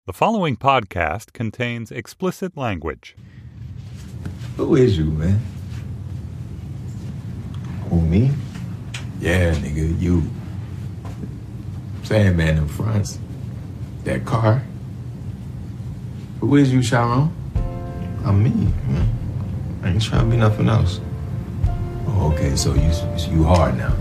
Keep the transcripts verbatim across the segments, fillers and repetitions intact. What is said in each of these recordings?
The following podcast contains explicit language. Who is you, man? Who, me? Yeah, nigga, you. Sandman in front. That car. Who is you, Sharon? I'm me, man. I ain't trying to be nothing else. Oh, okay, so you you hard now.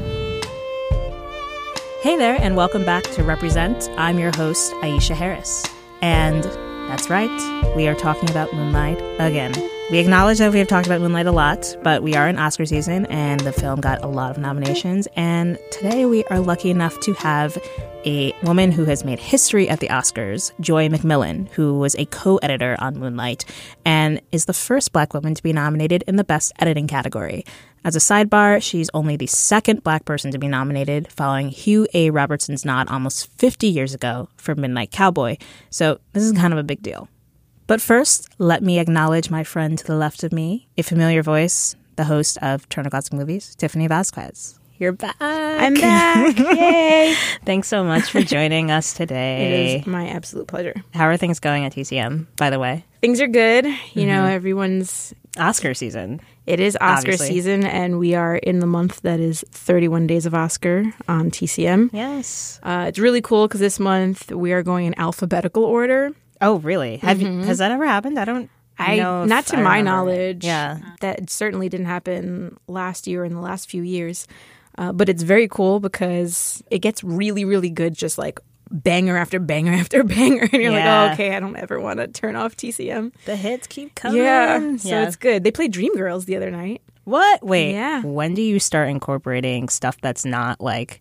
Hey there, and welcome back to Represent. I'm your host, Aisha Harris. And that's right, we are talking about Moonlight again. We acknowledge that we have talked about Moonlight a lot, but we are in Oscar season, and the film got a lot of nominations. And today we are lucky enough to have a woman who has made history at the Oscars, Joy McMillan, who was a co-editor on Moonlight and is the first Black woman to be nominated in the Best Editing category. As a sidebar, she's only the second Black person to be nominated, following Hugh A. Robertson's nod almost fifty years ago for Midnight Cowboy. So this is kind of a big deal. But first, let me acknowledge my friend to the left of me, a familiar voice, the host of Turner Classic Movies, Tiffany Vasquez. You're back. I'm back. Yay. Thanks so much for joining us today. It is my absolute pleasure. How are things going at T C M, by the way? Things are good. You mm-hmm. know, everyone's... Oscar season. It is Oscar obviously. season, and we are in the month that is thirty-one Days of Oscar on T C M. Yes. Uh, it's really cool because this month we are going in alphabetical order. Oh, really? Have mm-hmm. you, has that ever happened? I don't I know. Not to I my remember. knowledge. Yeah. That certainly didn't happen last year or in the last few years. Uh, but it's very cool because it gets really, really good just like banger after banger after banger. And you're yeah. like, oh, okay, I don't ever want to turn off T C M. The hits keep coming. Yeah, so yeah. it's good. They played Dreamgirls the other night. What? Wait. Yeah. When do you start incorporating stuff that's not like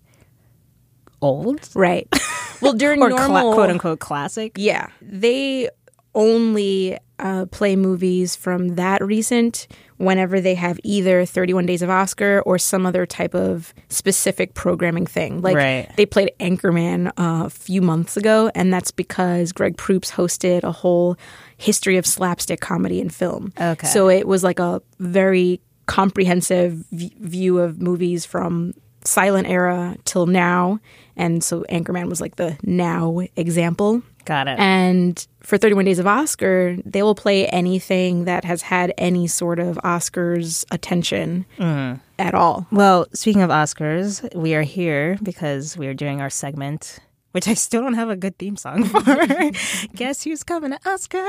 old? Right. Well, during or normal... cla- quote unquote classic? Yeah. They only uh, play movies from that recent whenever they have either thirty-one Days of Oscar or some other type of specific programming thing. Like right. they played Anchorman uh, a few months ago, and that's because Greg Proops hosted a whole history of slapstick comedy in film. Okay. So it was like a very comprehensive v- view of movies from silent era till now. And so Anchorman was like the now example. Got it. And for thirty-one Days of Oscar, they will play anything that has had any sort of Oscars attention mm. at all. Well, speaking of Oscars, we are here because we are doing our segment, which I still don't have a good theme song for. Guess who's coming to Oscar?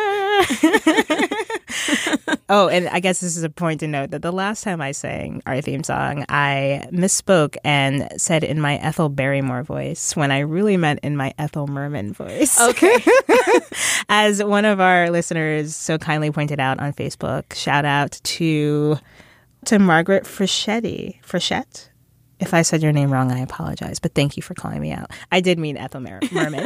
Oh, and I guess this is a point to note that the last time I sang our theme song, I misspoke and said in my Ethel Barrymore voice when I really meant in my Ethel Merman voice. Okay. As one of our listeners so kindly pointed out on Facebook, shout out to to Margaret Frischetti. Frischette? If I said your name wrong, I apologize, but thank you for calling me out. I did mean Ethel Mer- Merman.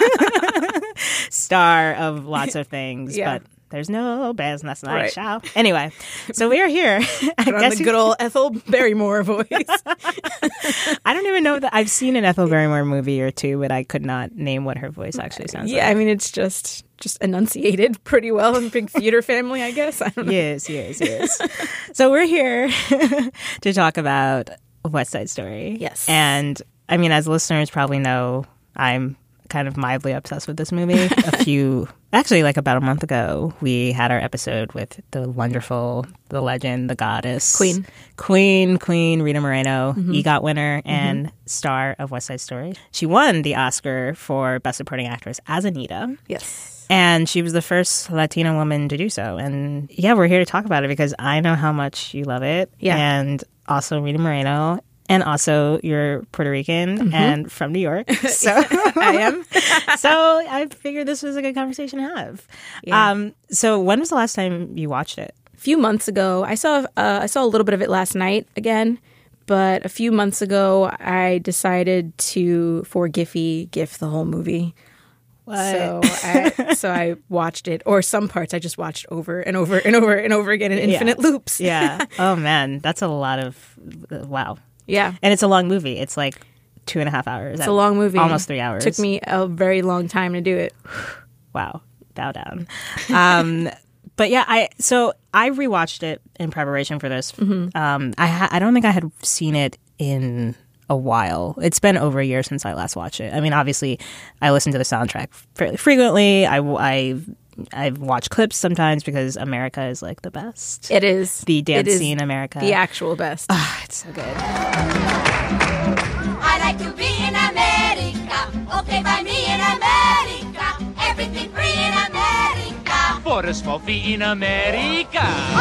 Star of lots of things, yeah. but there's no business like right. show. Anyway, so we are here. I Put on guess the good old Ethel Barrymore voice. I don't even know that I've seen an Ethel Barrymore movie or two, but I could not name what her voice actually sounds yeah, like. I mean, it's just just enunciated pretty well in Big Theater Family, I guess. I don't know. Yes, yes, yes. So we're here to talk about West Side Story. Yes. And I mean, as listeners probably know, I'm kind of mildly obsessed with this movie. A few, actually like about a month ago, we had our episode with the wonderful, the legend, the goddess. Queen. Queen, Queen, Rita Moreno, mm-hmm. EGOT winner and mm-hmm. star of West Side Story. She won the Oscar for Best Supporting Actress as Anita. Yes. And she was the first Latina woman to do so. And yeah, we're here to talk about it because I know how much you love it. Yeah. And also Rita Moreno. And also you're Puerto Rican mm-hmm. and from New York. So I am. So I figured this was a good conversation to have. Yeah. Um, so when was the last time you watched it? A few months ago. I saw uh, I saw a little bit of it last night again. But a few months ago, I decided to, for Giphy, GIF the whole movie. What? So I, so I watched it, or some parts I just watched over and over and over and over again in infinite yeah. loops. Yeah. Oh, man. That's a lot of, wow. Yeah. And it's a long movie. It's like two and a half hours. It's a long movie. Almost three hours. Took me a very long time to do it. Wow. Bow down. Um, but yeah, I so I rewatched it in preparation for this. Mm-hmm. Um, I ha- I don't think I had seen it in a a while. It's been over a year since I last watched it. I mean, obviously, I listen to the soundtrack fairly frequently. I, I, I've watched clips sometimes because America is like the best. It is. The dance it is scene, America. The actual best. Oh, it's so good. I like to be in America. Okay, by me in America. Everything free in America. For a small fee in America.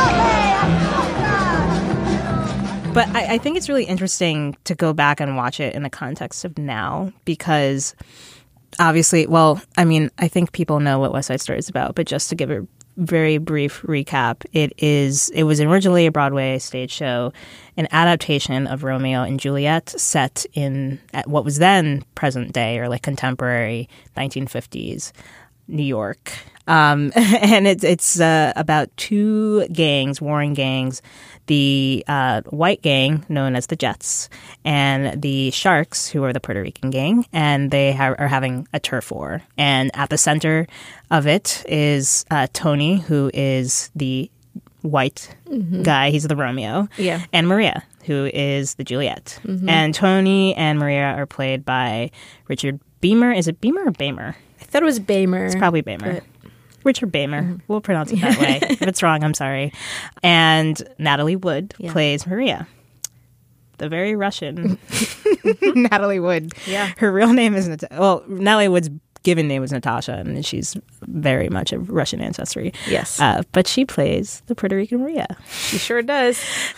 But I, I think it's really interesting to go back and watch it in the context of now because obviously, well, I mean, I think people know what West Side Story is about, but just to give a very brief recap, it is it was originally a Broadway stage show, an adaptation of Romeo and Juliet set in at what was then present day or like contemporary nineteen fifties New York. Um, and it's it's uh, about two gangs, warring gangs, the uh, white gang known as the Jets and the Sharks, who are the Puerto Rican gang, and they ha- are having a turf war. And at the center of it is uh, Tony, who is the white mm-hmm. guy. He's the Romeo. Yeah. And Maria, who is the Juliet. Mm-hmm. And Tony and Maria are played by Richard Beamer. Is it Beamer or Bamer? I thought it was Bamer. It's probably Bamer. But... Richard Bamer. Mm-hmm. We'll pronounce it that way. If it's wrong, I'm sorry. And Natalie Wood yeah. plays Maria. The very Russian Natalie Wood. Yeah. Her real name is Natasha. Well, Natalie Wood's given name was Natasha, and she's very much of Russian ancestry. Yes. Uh, but she plays the Puerto Rican Maria. She sure does.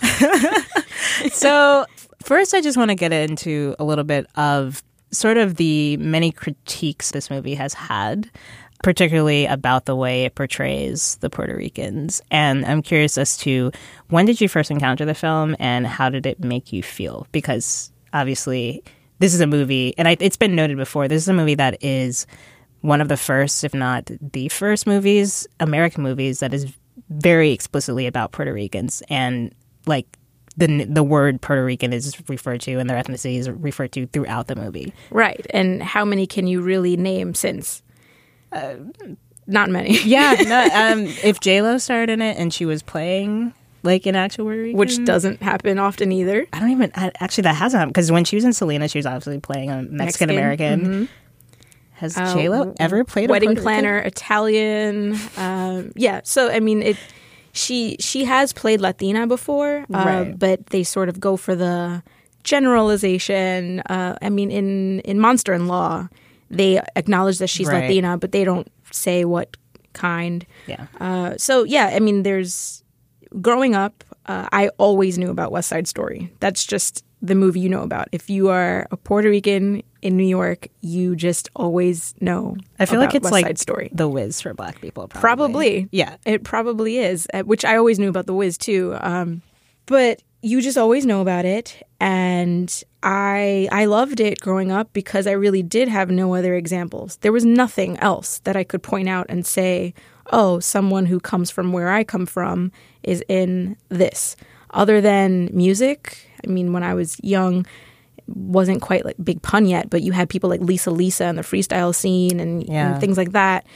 So first, I just want to get into a little bit of sort of the many critiques this movie has had, particularly about the way it portrays the Puerto Ricans. And I'm curious as to when did you first encounter the film and how did it make you feel? Because obviously this is a movie, and I, it's been noted before, this is a movie that is one of the first, if not the first movies, American movies, that is very explicitly about Puerto Ricans. And like the the word Puerto Rican is referred to and their ethnicity is referred to throughout the movie. Right. And how many can you really name since? Uh, not many. Yeah. No, um, if J-Lo starred in it and she was playing like an actual Puerto Rican. Which doesn't happen often either. I don't even, I, actually that hasn't happened. Because when she was in Selena, she was obviously playing a Mexican-American. Mm-hmm. Has uh, J-Lo ever played Wedding a Wedding Planner, Italian. Um, yeah. So, I mean, it. She she has played Latina before, uh, right. but they sort of go for the generalization. Uh, I mean, in, in Monster-in-Law, they acknowledge that she's right. Latina, but they don't say what kind. Yeah. Uh, so, yeah, I mean, there's... Growing up, uh, I always knew about West Side Story. That's just the movie you know about. If you are a Puerto Rican in New York, you just always know I feel about like it's West like Side Story. The Wiz for Black people. Probably. Probably. Yeah. It probably is, uh, which I always knew about The Wiz too. Um, but you just always know about it. And I I loved it growing up because I really did have no other examples. There was nothing else that I could point out and say, oh, someone who comes from where I come from is in this. Other than music, I mean, when I was young, wasn't quite like Big Pun yet, but you had people like Lisa Lisa and the freestyle scene and, yeah. and things like that.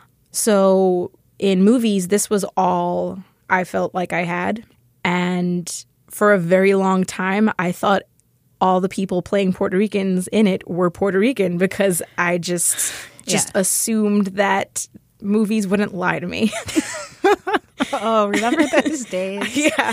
So in movies, this was all I felt like I had. And for a very long time, I thought all the people playing Puerto Ricans in it were Puerto Rican because I just just yeah. assumed that movies wouldn't lie to me. Oh, remember those days? Yeah.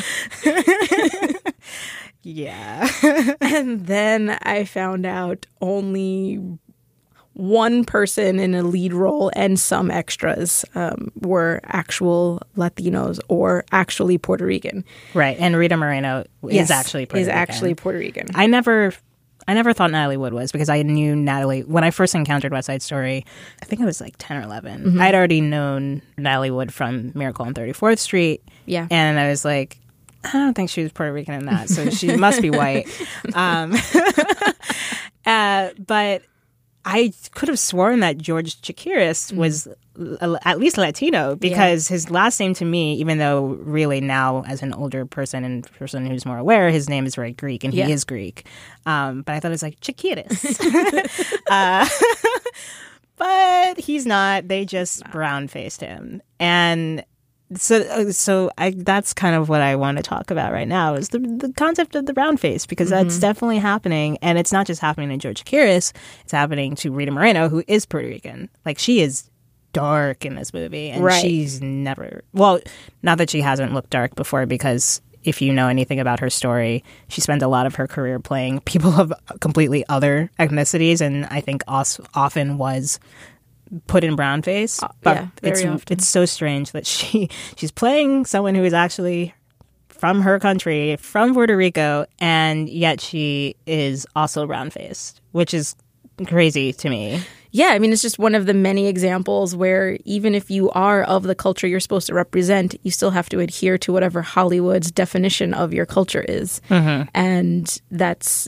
Yeah. And then I found out only one person in a lead role and some extras um, were actual Latinos or actually Puerto Rican. Right. And Rita Moreno yes, is actually Puerto is Rican. actually Puerto Rican. I never... I never thought Natalie Wood was because I knew Natalie when I first encountered West Side Story. I think I was like ten or eleven. Mm-hmm. I'd already known Natalie Wood from Miracle on thirty-fourth Street. Yeah. And I was like, I don't think she was Puerto Rican in that, so she must be white. Um, uh, but I could have sworn that George Chakiris mm-hmm. was l- at least Latino because yeah. his last name to me, even though really now as an older person and person who's more aware, his name is very Greek and he yeah. is Greek. Um, but I thought it was like Chakiris. uh, but he's not. They just brown-faced him. And So, uh, so I, that's kind of what I want to talk about right now is the the concept of the brown face, because mm-hmm. that's definitely happening, and it's not just happening to George Chakiris, it's happening to Rita Moreno, who is Puerto Rican. Like, she is dark in this movie, and right. she's never, well, not that she hasn't looked dark before, because if you know anything about her story, she spent a lot of her career playing people of completely other ethnicities, and I think also often was put in brown face. Uh, but yeah, very it's often. it's so strange that she she's playing someone who is actually from her country, from Puerto Rico, and yet she is also brown faced, which is crazy to me. Yeah, I mean, it's just one of the many examples where even if you are of the culture you're supposed to represent, you still have to adhere to whatever Hollywood's definition of your culture is. Mm-hmm. And that's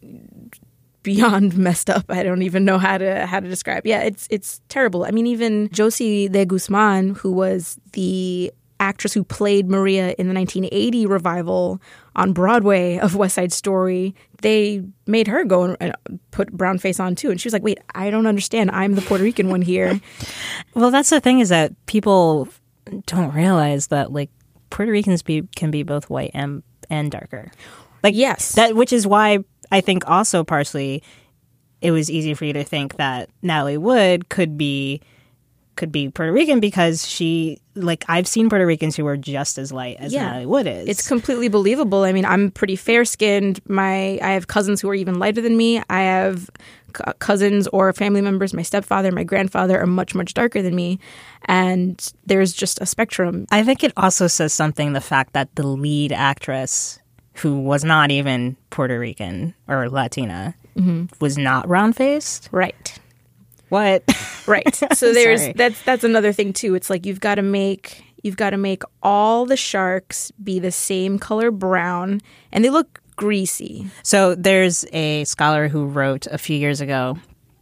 beyond messed up. I don't even know how to how to describe. Yeah, it's it's terrible. I mean, even Josie de Guzman, who was the actress who played Maria in the nineteen eighty revival on Broadway of West Side Story, they made her go and put brown face on too. And she was like, wait, I don't understand. I'm the Puerto Rican one here. Well, that's the thing, is that people don't realize that, like, Puerto Ricans be, can be both white and, and darker. Like, yes. That, which is why I think also partially it was easy for you to think that Natalie Wood could be could be Puerto Rican, because she, like, I've seen Puerto Ricans who are just as light as Yeah. Natalie Wood is. It's completely believable. I mean, I'm pretty fair-skinned. My I have cousins who are even lighter than me. I have c- cousins or family members, my stepfather, my grandfather, are much, much darker than me. And there's just a spectrum. I think it also says something, the fact that the lead actress, who was not even Puerto Rican or Latina, mm-hmm. was not brown-faced. Right. What? Right. So there's Sorry. that's that's another thing too. It's like you've got to make you've got to make all the sharks be the same color brown, and they look greasy. So there's a scholar who wrote a few years ago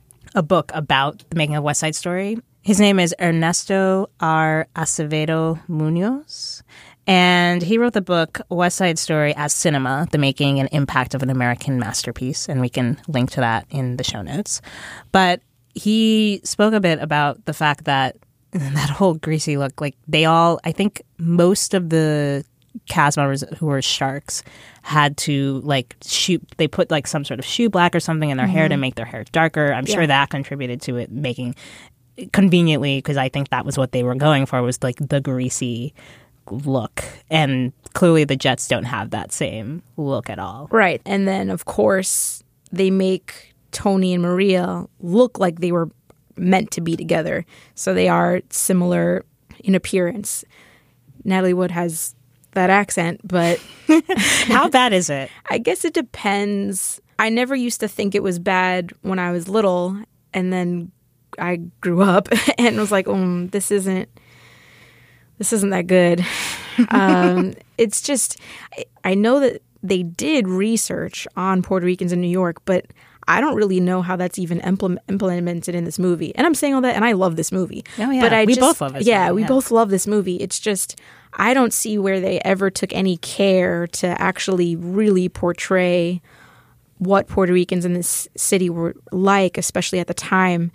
a book about the making of West Side Story. His name is Ernesto R. Acevedo Munoz. And he wrote the book West Side Story as Cinema, the Making and Impact of an American Masterpiece. And we can link to that in the show notes. But he spoke a bit about the fact that that whole greasy look, like they all, I think most of the cast members who were sharks had to like shoot, they put like some sort of shoe black or something in their mm-hmm. hair to make their hair darker. I'm yeah. sure that contributed to it making conveniently, because I think that was what they were going for, was like the greasy look. And clearly the Jets don't have that same look at all. Right. And then, of course, they make Tony and Maria look like they were meant to be together. So they are similar in appearance. Natalie Wood has that accent, but... How bad is it? I guess it depends. I never used to think it was bad when I was little, and then I grew up and was like, oh, this isn't... This isn't that good. um, it's just... I, I know that they did research on Puerto Ricans in New York, but I don't really know how that's even implement, implemented in this movie. And I'm saying all that, and I love this movie. Oh, yeah. But I we just, both love this yeah, movie. we Yeah, we both love this movie. It's just, I don't see where they ever took any care to actually really portray what Puerto Ricans in this city were like, especially at the time.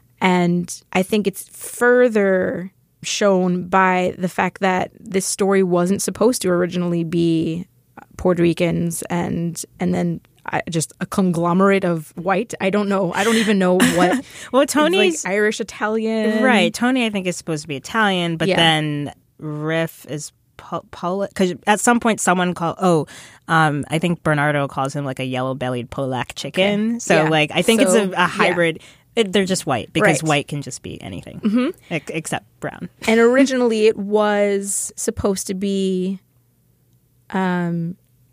And I think it's further shown by the fact that this story wasn't supposed to originally be Puerto Ricans and and then I, just a conglomerate of white. I don't know. I don't even know what. Well, Tony's like Irish, Italian. Right. Tony, I think, is supposed to be Italian, but Yeah. then Riff is po- Polish. Because at some point someone called, oh, um, I think Bernardo calls him like a yellow-bellied Polak chicken. Okay. So, Yeah. like, I think So, it's a, a yeah. hybrid. It, they're just white, because Right. white can just be anything, mm-hmm. ex- except brown. And originally it was supposed to be um,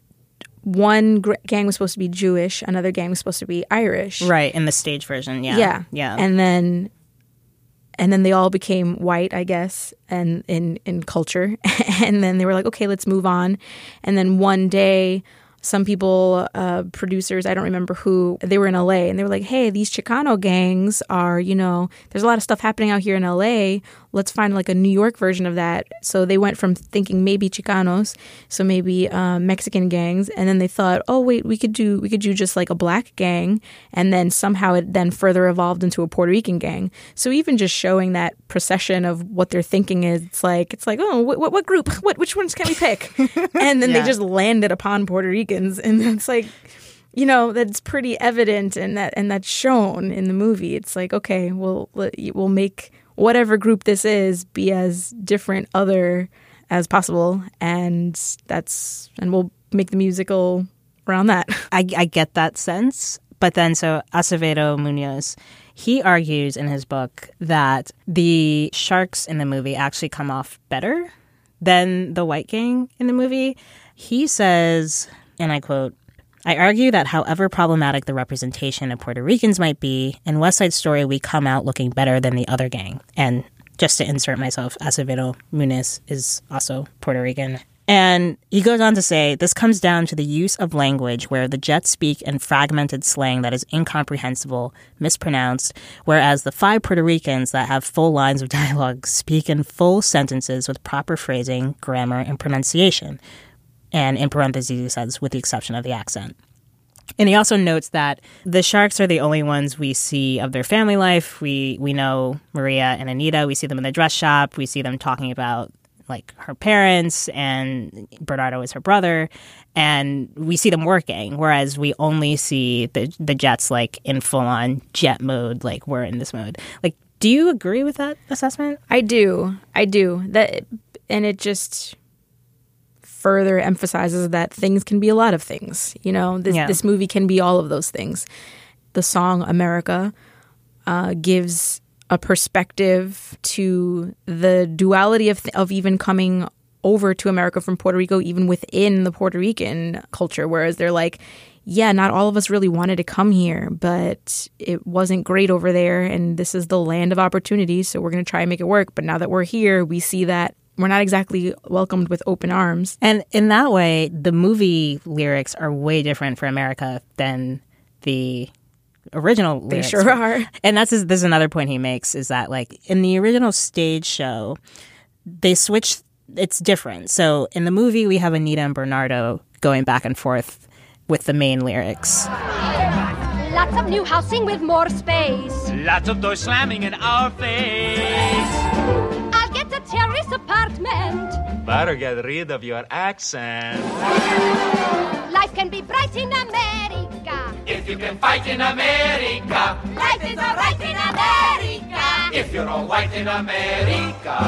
one gr- gang was supposed to be Jewish, another gang was supposed to be Irish. Right, in the stage version, yeah. Yeah. Yeah. And then and then they all became white, I guess, and in, in culture. And then they were like, okay, let's move on. And then one day, some people, uh, producers, I don't remember who, they were in L A and they were like, hey, these Chicano gangs are, you know, there's a lot of stuff happening out here in L A. let's find like a New York version of that. So they went from thinking maybe Chicanos, so maybe uh, Mexican gangs, and then they thought, oh wait, we could do we could do just like a black gang, and then somehow it then further evolved into a Puerto Rican gang. So even just showing that procession of what they're thinking is, it's like it's like oh what what group what which ones can we pick, and then Yeah. they just landed upon Puerto Ricans, and it's like. You know, that's pretty evident and that and that's shown in the movie. It's like, okay, we'll we'll make whatever group this is be as different other as possible, and that's and we'll make the musical around that. I, I get that sense. But then, so Acevedo Munoz, he argues in his book that the sharks in the movie actually come off better than the white gang in the movie. He says, and I quote, I argue that however problematic the representation of Puerto Ricans might be, in West Side Story we come out looking better than the other gang. And just to insert myself, Acevedo Munoz is also Puerto Rican. And he goes on to say, this comes down to the use of language where the Jets speak in fragmented slang that is incomprehensible, mispronounced, whereas the five Puerto Ricans that have full lines of dialogue speak in full sentences with proper phrasing, grammar, and pronunciation. And in parentheses, he says, with the exception of the accent. And he also notes that the sharks are the only ones we see of their family life. We we know Maria and Anita. We see them in the dress shop. We see them talking about, like, her parents, and Bernardo is her brother. And we see them working, whereas we only see the, the Jets, like, in full-on jet mode, like, we're in this mode. Like, do you agree with that assessment? I do. I do. That, and it just further emphasizes that things can be a lot of things. You know, this Yeah. this movie can be all of those things. The song America uh, gives a perspective to the duality of of even coming over to America from Puerto Rico, even within the Puerto Rican culture, whereas they're like, yeah, not all of us really wanted to come here, but it wasn't great over there, and this is the land of opportunity, so we're going to try and make it work. But now that we're here, we see that we're not exactly welcomed with open arms. And in that way, the movie lyrics are way different for America than the original They lyrics. sure are. And that's this is another point he makes, is that, like, in the original stage show, they switch. It's different. So in the movie, we have Anita and Bernardo going back and forth with the main lyrics. Lots of new housing with more space. Lots of doors slamming in our face. I'll get a terrace apartment. Better get rid of your accent. Life can be bright in America. If you can fight in America. Life is alright in America. If you're all white in America.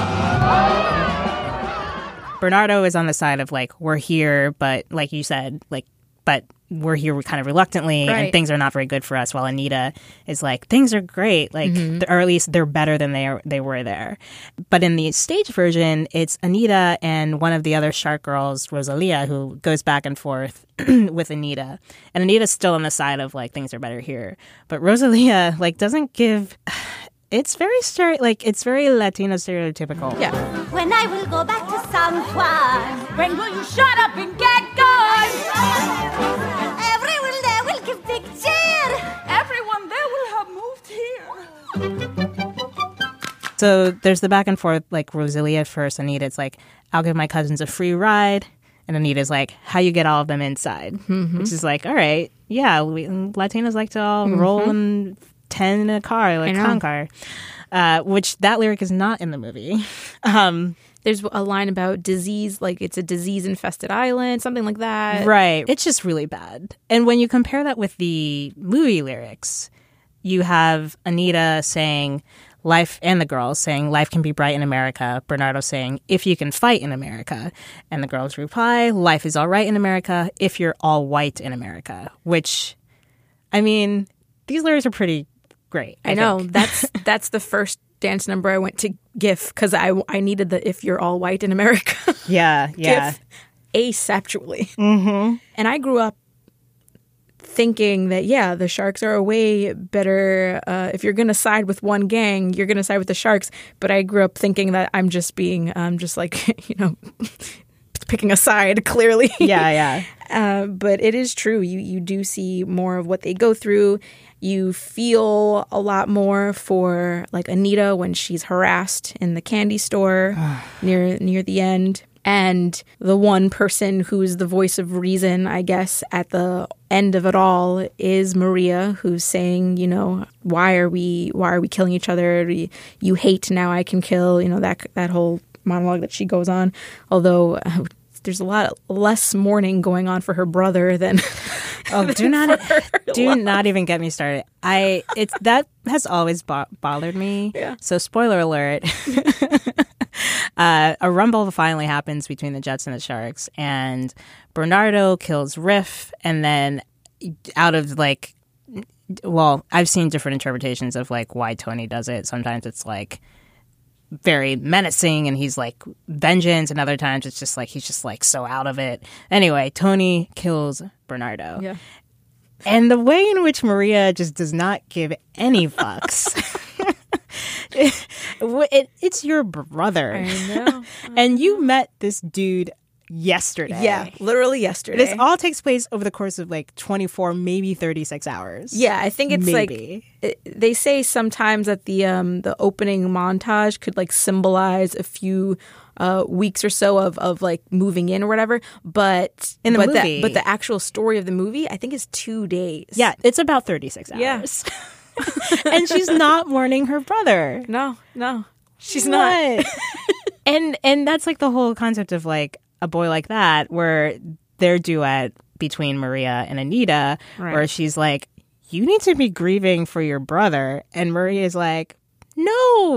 Bernardo is on the side of, like, we're here, but like you said, like, but we're here kind of reluctantly, Right. and things are not very good for us. While Anita is like, things are great, like, Mm-hmm. or at least they're better than they are, they were there. But in the stage version, it's Anita and one of the other shark girls, Rosalia, who goes back and forth with Anita, and Anita's still on the side of, like, things are better here. But Rosalia, like, doesn't give. It's very stere- like it's very Latino stereotypical. Yeah. When I will go back to San Juan. When will you shut up and get gone? Everyone there will give big cheer. Everyone there will have moved here. So there's the back and forth, like, Rosalia first, Anita, it's like, I'll give my cousins a free ride. And Anita's like, how you get all of them inside? Mm-hmm. Which is like, all right, yeah, we, Latinos like to all mm-hmm. roll in ten in a car, like con car. Uh, which that lyric is not in the movie. Um, There's a line about disease, like it's a disease-infested island, something like that. Right. It's just really bad. And when you compare that with the movie lyrics, you have Anita saying, life, and the girls saying, life can be bright in America. Bernardo saying, if you can fight in America. And the girls reply, life is all right in America if you're all white in America. Which, I mean, these lyrics are pretty great. I, I know. think. That's that's the first dance number I went to GIF because I, I needed the if you're all white in America. Yeah, yeah. GIF asexually. Mm-hmm. And I grew up thinking that, yeah, the sharks are a way better. Uh, if you're going to side with one gang, you're going to side with the sharks. But I grew up thinking that I'm just being, um, just like, you know, picking a side, clearly. Yeah, yeah. Uh, but it is true. You you do see more of what they go through. You feel a lot more for like Anita when she's harassed in the candy store near near the end. And the one person who's the voice of reason, I guess, at the end of it all is Maria, who's saying, you know, why are we why are we killing each other? You hate, now I can kill. You know, that that whole monologue that she goes on. Although uh, there's a lot less mourning going on for her brother than oh, than do not for do love. not even get me started. I it's that has always bo- bothered me. Yeah. So spoiler alert. Uh, a rumble finally happens between the Jets and the Sharks, and Bernardo kills Riff, and then out of like, well, I've seen different interpretations of like why Tony does it. Sometimes it's like very menacing and he's like vengeance, and other times it's just like he's just like so out of it. Anyway, Tony kills Bernardo. Yeah. And the way in which Maria just does not give any fucks. it, it, it's your brother. I know. And you met this dude yesterday. Yeah, literally yesterday. This all takes place over the course of like twenty-four, maybe thirty-six hours. Yeah, I think it's Maybe. like it, they say sometimes that the um the opening montage could like symbolize a few uh weeks or so of of like moving in or whatever, but In the but movie. the, but the actual story of the movie I think is two days. Yeah, it's about thirty-six hours. Yeah. And she's not mourning her brother. No, no. She's not. What? and and that's like the whole concept of like A Boy Like That, where their duet between Maria and Anita, Right. where she's like, you need to be grieving for your brother. And Maria's like, no,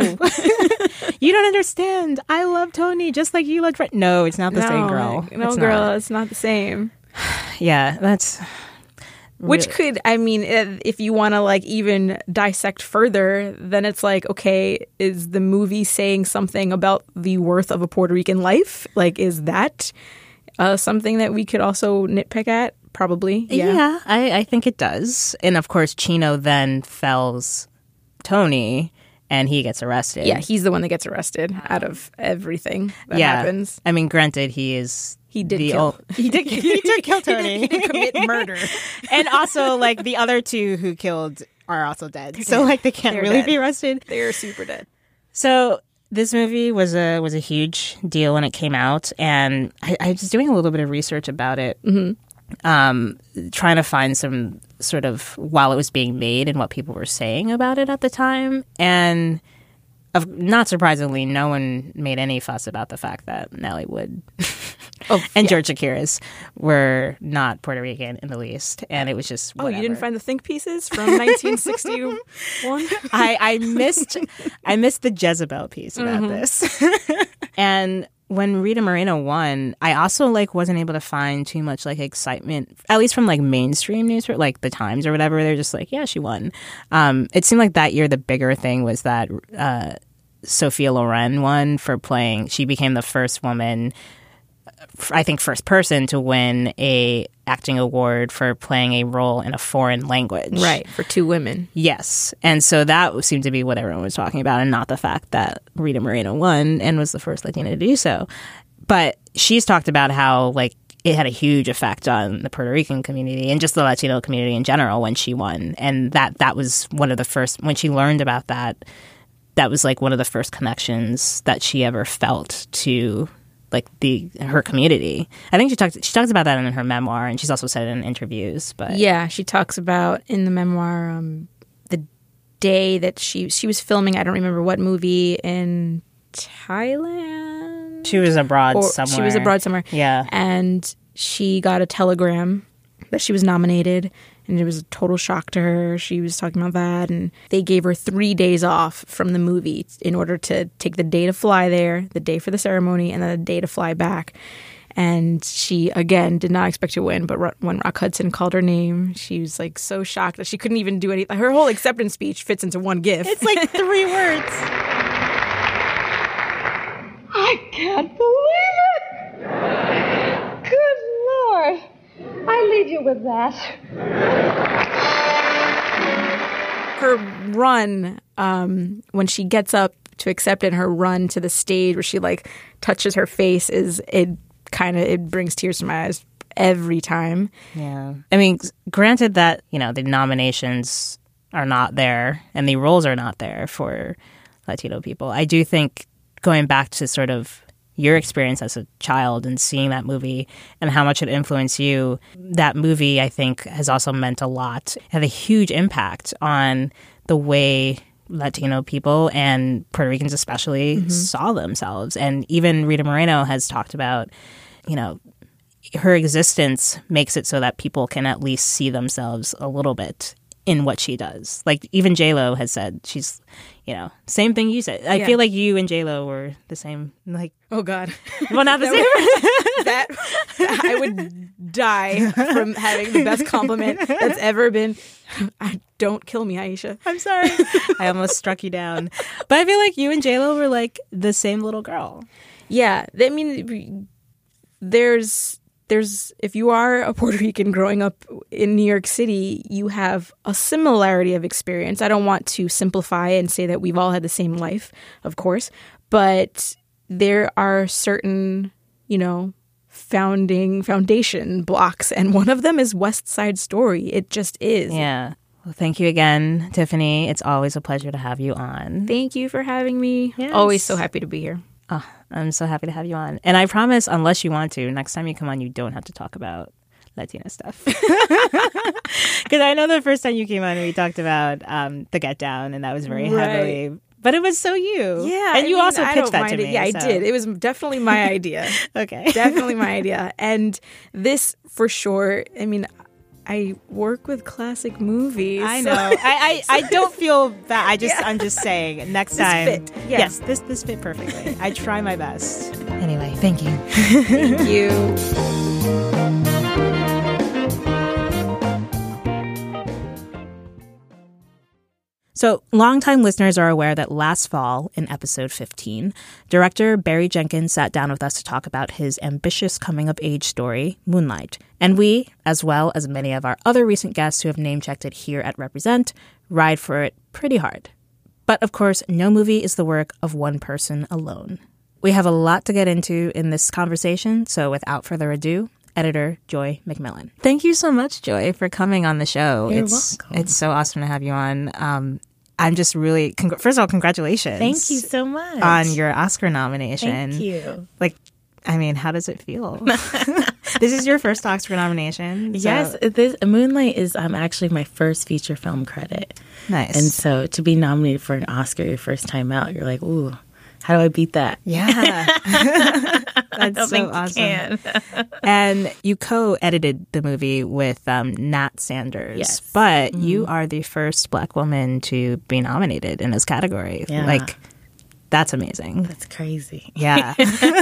you don't understand. I love Tony just like you loved Fred. No, it's not the no, same girl. No, It's girl, not. it's not the same. Yeah, that's... Which really- could, I mean, eh, if you want to like even dissect further, then it's like, okay, is the movie saying something about the worth of a Puerto Rican life? Like, is that uh, something that we could also nitpick at? Probably. Yeah. Yeah, I, I think it does. And of course, Chino then fells Tony and he gets arrested. Yeah, he's the one that gets arrested out of everything that yeah. happens. I mean, granted, he is... He did the kill. ol- he did. He did kill Tony. He did commit murder. And also, like the other two who killed are also dead. So, like, they can't They're really dead. be arrested. They're super dead. So, this movie was a was a huge deal when it came out, and I, I was doing a little bit of research about it, mm-hmm. um, trying to find some sort of while it was being made and what people were saying about it at the time, and. Of, not surprisingly, no one made any fuss about the fact that Nellie Wood Oh, and yeah. George Chakiris were not Puerto Rican in the least, and it was just Oh, whatever. you didn't find the think pieces from nineteen sixty-one? I, I missed I missed the Jezebel piece about Mm-hmm. this. And when Rita Moreno won, I also like wasn't able to find too much like excitement, at least from like mainstream news, like the Times or whatever. They're just like, yeah, she won. Um, it seemed like that year the bigger thing was that uh, Sophia Loren won for playing. She became the first woman, I think, first person to win a acting award for playing a role in a foreign language. Right, for two women. Yes. And so that seemed to be what everyone was talking about, and not the fact that Rita Moreno won and was the first Latina to do so. But she's talked about how, like, it had a huge effect on the Puerto Rican community and just the Latino community in general when she won. And that that was one of the first, when she learned about that, that was like one of the first connections that she ever felt to like the her community. I think she talks she talks about that in her memoir, and she's also said it in interviews. But Yeah, she talks about in the memoir um, the day that she she was filming. I don't remember what movie in Thailand. she was abroad Or somewhere. She was abroad somewhere. Yeah. And she got a telegram that she was nominated, and it was a total shock to her. She was talking about that, and they gave her three days off from the movie in order to take the day to fly there, the day for the ceremony, and then the day to fly back. And she, again, did not expect to win, but Ro- when Rock Hudson called her name, she was like so shocked that she couldn't even do anything. Her whole acceptance speech fits into one GIF. It's like three words. I can't believe it! Good Lord! I leave you with that. Her run, um, when she gets up to accept it, her run to the stage where she like touches her face is it kind of it brings tears to my eyes every time. Yeah. I mean, granted that, you know, the nominations are not there and the roles are not there for Latino people. I do think going back to sort of your experience as a child and seeing that movie and how much it influenced you, that movie, I think, has also meant a lot, had a huge impact on the way Latino people and Puerto Ricans especially mm-hmm. saw themselves. And even Rita Moreno has talked about, you know, her existence makes it so that people can at least see themselves a little bit in what she does. Like even J-Lo has said she's, you know, same thing you said. I yeah. feel like you and J-Lo were the same. Like, oh God, well, not the that same. Would, that I would die from having the best compliment that's ever been. I, don't kill me, Aisha. I'm sorry. I almost struck you down. But I feel like you and J-Lo were like the same little girl. Yeah, I mean, there's. There's, if you are a Puerto Rican growing up in New York City, you have a similarity of experience. I don't want to simplify and say that we've all had the same life, of course, but there are certain, you know, founding foundation blocks, and one of them is West Side Story. It just is. Yeah. Well, thank you again, Tiffany. It's always a pleasure to have you on. Thank you for having me. Yes. Always so happy to be here. Oh, I'm so happy to have you on. And I promise, unless you want to, next time you come on, you don't have to talk about Latina stuff. Because I know the first time you came on, we talked about um, The Get Down, and that was very right. heavily... But it was so you. Yeah. And I you mean, also I pitched that mind to it. me. Yeah, I so. did. It was definitely my idea. Okay. Definitely my idea. And this, for sure, I mean... I work with classic movies. I know. I, I, I don't feel bad. I just yeah. I'm just saying next this time. Fit. Yeah. Yes, this this fit perfectly. I try my best. Anyway, thank you. Thank you. So, longtime listeners are aware that last fall, in episode fifteen, director Barry Jenkins sat down with us to talk about his ambitious coming-of-age story, Moonlight. And we, as well as many of our other recent guests who have name-checked it here at Represent, ride for it pretty hard. But, of course, no movie is the work of one person alone. We have a lot to get into in this conversation, so without further ado, editor Joy McMillan. Thank you so much, Joy, for coming on the show. You're it's, welcome. It's so awesome to have you on. Um, I'm just really, congr- first of all, congratulations. Thank you so much. On your Oscar nomination. Thank you. Like, I mean, how does it feel? This is your first Oscar nomination. So. Yes, this Moonlight is um, actually my first feature film credit. Nice. And so to be nominated for an Oscar your first time out, you're like, ooh, how do I beat that? Yeah. That's so think awesome. You can. And you co-edited the movie with um, Nat Sanders. Yes. But mm-hmm. you are the first Black woman to be nominated in this category. Yeah. Like, that's amazing. That's crazy. Yeah.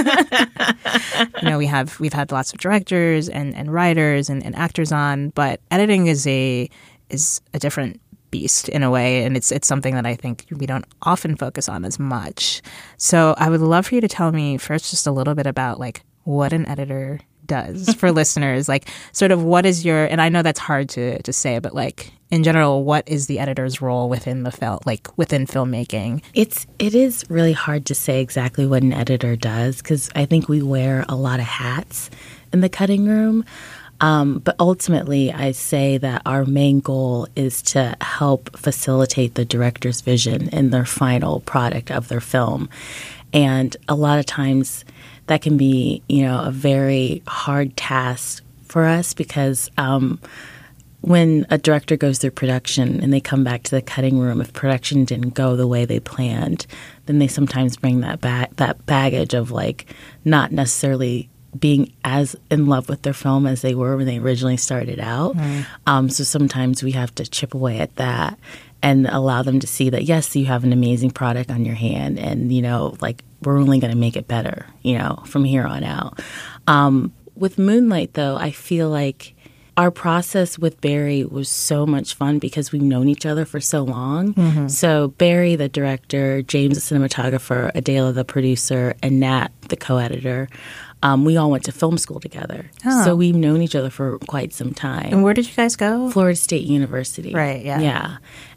You know, we have we've had lots of directors and, and writers and, and actors on, but editing is a is a different beast in a way, and it's it's something that I think we don't often focus on as much. So I would love for you to tell me first just a little bit about like what an editor does for listeners, like sort of what is your, and I know that's hard to to say, but like in general, what is the editor's role within the film, like within filmmaking? It's it is really hard to say exactly what an editor does because I think we wear a lot of hats in the cutting room. Um, but ultimately, I say that our main goal is to help facilitate the director's vision in their final product of their film. And a lot of times that can be, you know, a very hard task for us because um, when a director goes through production and they come back to the cutting room, if production didn't go the way they planned, then they sometimes bring that ba- that baggage of like not necessarily being as in love with their film as they were when they originally started out. Mm. Um, so sometimes we have to chip away at that and allow them to see that, yes, you have an amazing product on your hand and, you know, like we're only going to make it better, you know, from here on out. Um, with Moonlight, though, I feel like our process with Barry was so much fun because we've known each other for so long. Mm-hmm. So Barry, the director, James, the cinematographer, Adela, the producer, and Nat, the co-editor, Um, we all went to film school together. Oh. So we've known each other for quite some time. And where did you guys go? Florida State University. Right, yeah. Yeah.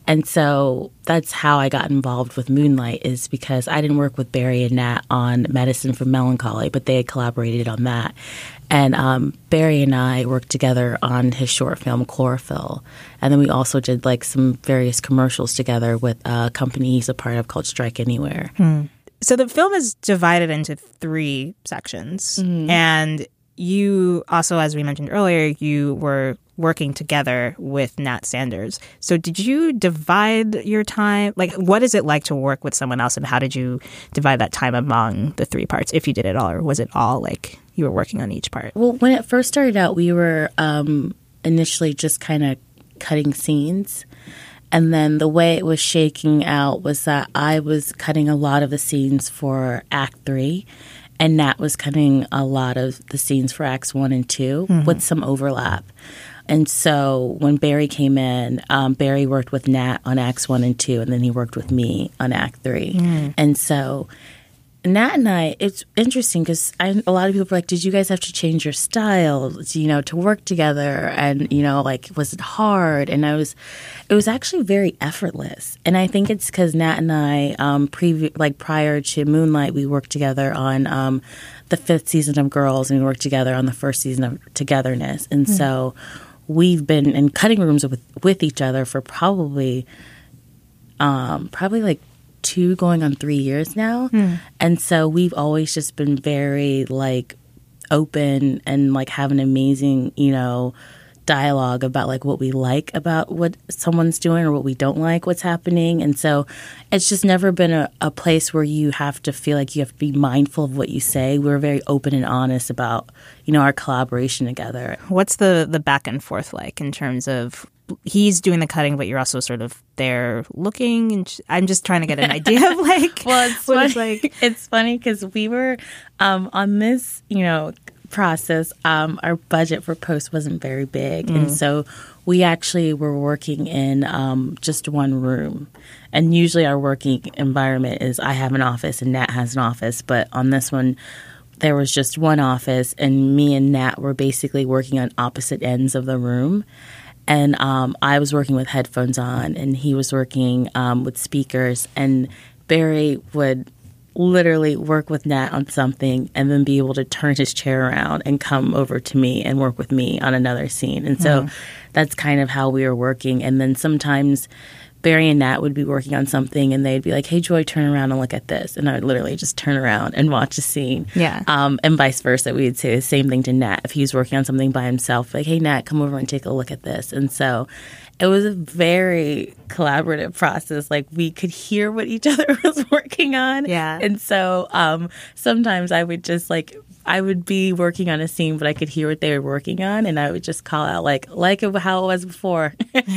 And so that's how I got involved with Moonlight, is because I didn't work with Barry and Nat on Medicine for Melancholy, but they had collaborated on that. And um, Barry and I worked together on his short film Chlorophyll. And then we also did like some various commercials together with a company he's a part of called Strike Anywhere. Hmm. So the film is divided into three sections. Mm-hmm. And you also, as we mentioned earlier, you were working together with Nat Sanders. So did you divide your time? Like, what is it like to work with someone else, and how did you divide that time among the three parts, if you did it all, or was it all like you were working on each part? Well, when it first started out, we were um, initially just kind of cutting scenes. And then the way it was shaking out was that I was cutting a lot of the scenes for Act Three, and Nat was cutting a lot of the scenes for Acts One and Two mm-hmm. with some overlap. And so when Barry came in, um, Barry worked with Nat on Acts One and Two, and then he worked with me on Act Three. Mm. And so Nat and I, it's interesting because a lot of people are like, did you guys have to change your styles, you know, to work together? And, you know, like, was it hard? And I was, it was actually very effortless. And I think it's because Nat and I, um, previ- like prior to Moonlight, we worked together on um, the fifth season of Girls, and we worked together on the first season of Togetherness. And mm. so we've been in cutting rooms with, with each other for probably, um, probably like, two going on three years now. Mm. And so we've always just been very like open and like have an amazing, you know, dialogue about like what we like about what someone's doing or what we don't like what's happening. And so it's just never been a, a place where you have to feel like you have to be mindful of what you say. We're very open and honest about, you know, our collaboration together. What's the, the back and forth like in terms of he's doing the cutting, but you're also sort of there looking? And I'm just trying to get an idea of like well, it's what funny. It's like. It's funny because we were um, on this, you know, process. Um, our budget for post wasn't very big, mm. and so we actually were working in um, just one room. And usually our working environment is I have an office and Nat has an office, but on this one, there was just one office, and me and Nat were basically working on opposite ends of the room. And um, I was working with headphones on, and he was working um, with speakers. And Barry would literally work with Nat on something and then be able to turn his chair around and come over to me and work with me on another scene. And so mm. that's kind of how we were working. And then sometimes Barry and Nat would be working on something, and they'd be like, hey, Joy, turn around and look at this. And I would literally just turn around and watch a scene. Yeah. Um, and vice versa. We would say the same thing to Nat. If he was working on something by himself, like, hey, Nat, come over and take a look at this. And so it was a very collaborative process. Like, we could hear what each other was working on. Yeah. And so um, sometimes I would just, like, I would be working on a scene, but I could hear what they were working on, and I would just call out, like, like it how it was before.